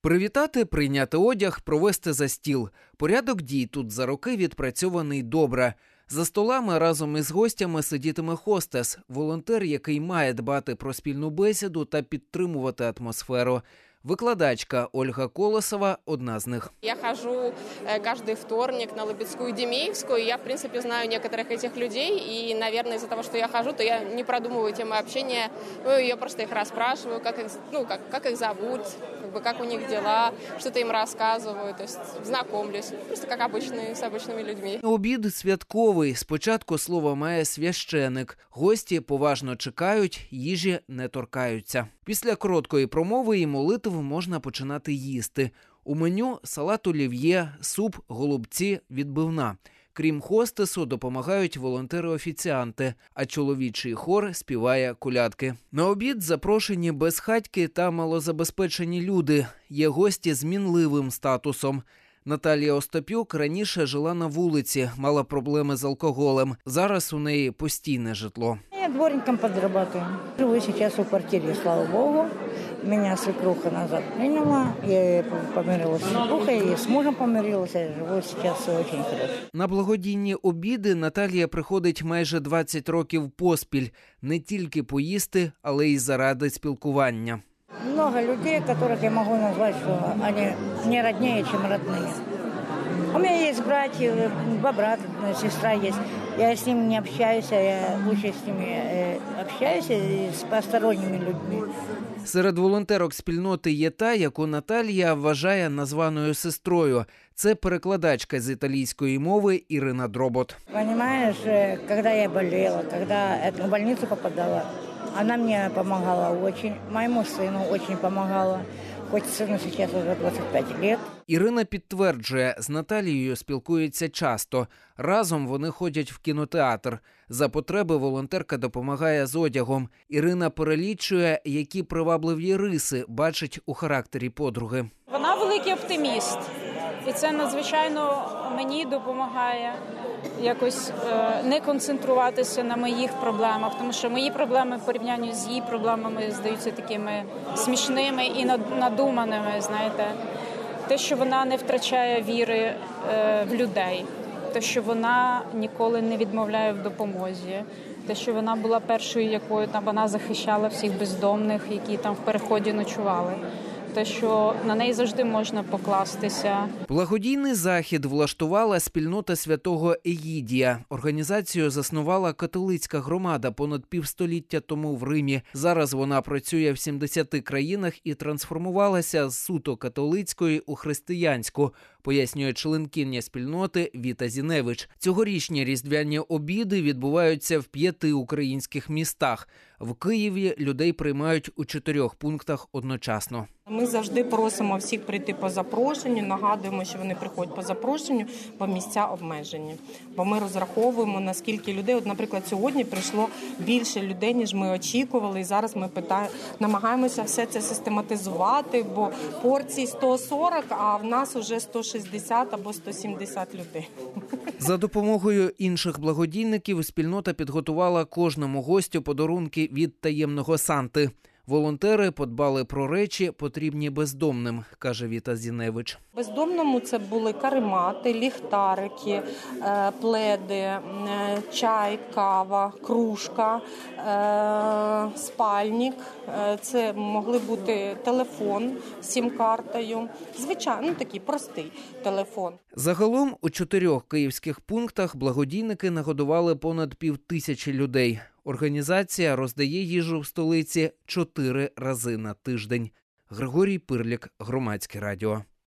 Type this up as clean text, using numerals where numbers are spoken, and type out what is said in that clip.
Привітати, прийняти одяг, провести за стіл. Порядок дій тут за роки відпрацьований добре. За столами разом із гостями сидітиме хостес – волонтер, який має дбати про спільну бесіду та підтримувати атмосферу. Викладачка Ольга Колосова – одна з них. Я хожу каждый вторник на Лебедскую и Демеевскую. Я, в принципе, знаю некоторых этих людей. И, наверное, из-за того, что я хожу, то я не продумываю темы общения. Я просто их расспрашиваю, как их зовут, как у них дела, что-то им рассказываю. То есть знакомлюсь. Просто как обычные, с обычными людьми. Обід святковий. Спочатку слово має священик. Гості поважно чекають, їжі не торкаються. Після короткої промови і молитв можна починати їсти. У меню – салат олів'є, суп, голубці, відбивна. Крім хостесу, допомагають волонтери-офіціанти, а чоловічий хор співає колядки. На обід запрошені безхатьки та малозабезпечені люди. Є гості з мінливим статусом. Наталія Остапюк раніше жила на вулиці, мала проблеми з алкоголем. Зараз у неї постійне житло. Я дворником подрабатываю. Живу сейчас в квартире, слава богу. Меня свекруха назад приняла. Я помирилась с свекрухой, и с мужем помирилась. Я живу сейчас очень хорошо. На благодійні обіди Наталія приходить майже 20 років поспіль. Не тільки поїсти, але й заради спілкування. Много людей, которых я могу назвать, что они не роднее, чем родные. У меня есть братья, два брата, сестра есть. Я с ними не общаюсь, я лучше с ними общаюсь и с посторонними людьми. Серед волонтерок спільноти є та, яку Наталія вважає названою сестрою. Це перекладачка з італійської мови Ірина Дробот. Понимаешь, когда я болела, когда в больницу попадала, она мне помогала очень, моему сыну очень помогала. Хоч сину зараз вже 25 років. Ірина підтверджує, з Наталією спілкується часто. Разом вони ходять в кінотеатр. За потреби волонтерка допомагає з одягом. Ірина перелічує, які привабливі риси бачить у характері подруги. Вона великий оптиміст. І це надзвичайно мені допомагає якось не концентруватися на моїх проблемах, тому що мої проблеми в порівнянні з її проблемами здаються такими смішними і надуманими, знаєте. Те, що вона не втрачає віри в людей, те, що вона ніколи не відмовляє в допомозі, те, що вона була першою, якою там вона захищала всіх бездомних, які там в переході ночували. Те, що на неї завжди можна покластися. Благодійний захід влаштувала спільнота святого Егідія. Організацію заснувала католицька громада понад півстоліття тому в Римі. Зараз вона працює в 70 країнах і трансформувалася з суто католицької у християнську, пояснює членкиня спільноти Віта Зіневич. Цьогорічні різдвяні обіди відбуваються в 5 українських містах. В Києві людей приймають у 4 пунктах одночасно. Ми завжди просимо всіх прийти по запрошенню, нагадуємо, що вони приходять по запрошенню, бо місця обмежені. Бо ми розраховуємо, наскільки людей, от, наприклад, сьогодні прийшло більше людей, ніж ми очікували, і зараз ми намагаємося все це систематизувати, бо порції 140, а в нас вже 160 або 170 людей. За допомогою інших благодійників спільнота підготувала кожному гостю подарунки від таємного Санти. Волонтери подбали про речі, потрібні бездомним, каже Віта Зіневич. Бездомному це були каремати, ліхтарики, пледи, чай, кава, кружка, спальник. Це могли бути телефон з сім-картою. Звичайно, такий простий телефон. Загалом у 4 київських пунктах благодійники нагодували понад 5000 людей. Організація роздає їжу в столиці 4 рази на тиждень. Григорій Пирлік, Громадське радіо.